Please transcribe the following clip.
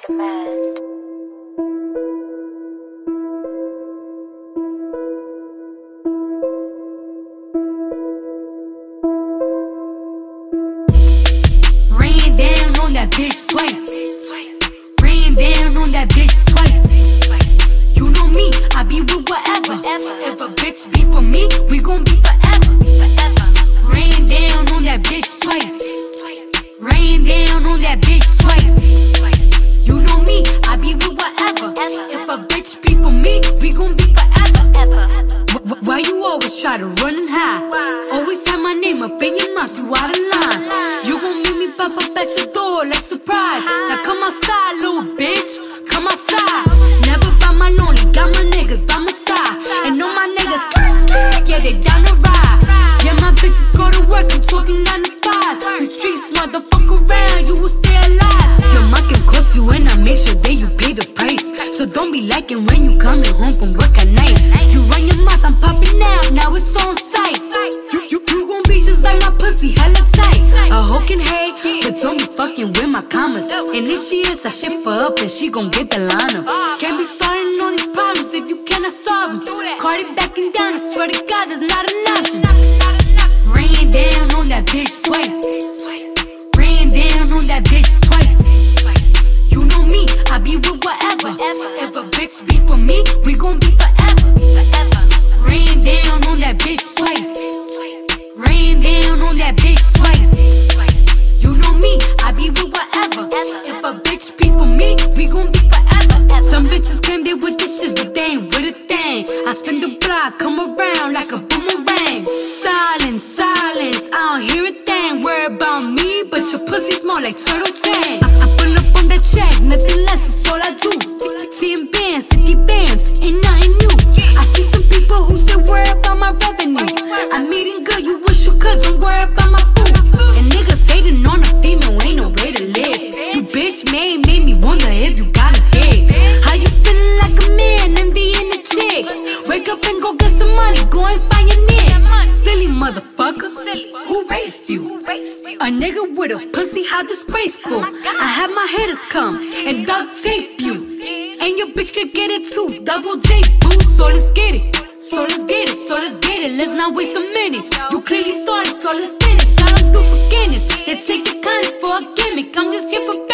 demand. Ran down on that bitch twice. Ran down on that bitch twice. You know me, I be with whatever. If a bitch be for me, we gon' be forever. Ran down on that bitch twice. Ran down on that bitch twice. You know me, I be with whatever. If a bitch be for me, we gon' be forever. Why you always try to run and hide? Always have my name up in your mouth, you out of line. You gon' make me pop up at your door like surprise. Now come outside, little bitch, come outside. Never by my lonely, got my niggas by my side. And all my niggas, yeah, they down to ride. Yeah, my bitches go to work, I'm talking 9 to 5. The streets, motherfucker around, you will stay alive. Your money can cost you and I make sure that you pay the price. So don't be liking when you coming home from work at night. You run your mouth, I'm popping out, now it's on sight. You gon' be just like my pussy, hella tight. A hoe can hate, but don't be fucking with my commas. And if she is, I ship her up and she gon' get the line up. Can't be starting all these problems if you cannot solve them. Cardi backing down, I swear to God, that's not an option. Ran down on that bitch twice. Ran down on that bitch twice. You know me, I be with whatever. If a bitch be for me, we gon' be forever. Ran down on that bitch twice. Ran down on that bitch twice. You know me, I be with whatever. If a bitch be for me, we gon' be forever. Some bitches claim they with this shit, but they ain't with a thing. I spin the block, come around like a boomerang. Silence, silence, I don't hear a thing. Worry about me, but your pussy smell like turtle tang. I pull up on that check, nothing less, it's all I do. 10 bands, 50 bands, ain't nothing new. I see some people who still worry about my revenue. I'm eating good, you wish you could, don't worry about my food. And niggas hating on a female, ain't no way to live. You bitch made me wonder if you got a dick. How you feeling like a man and being a chick? Wake up and go get some money, go and find your niche. Silly motherfucker, who raised you? A nigga with a pussy, how disgraceful. I have my haters come and duct tape you. And your bitch could get it too, double date, boo. So let's get it, so let's get it, so let's get it. Let's not waste a minute. You clearly started, so let's finish. I don't do forgiveness. They take the kindness for a gimmick. I'm just here for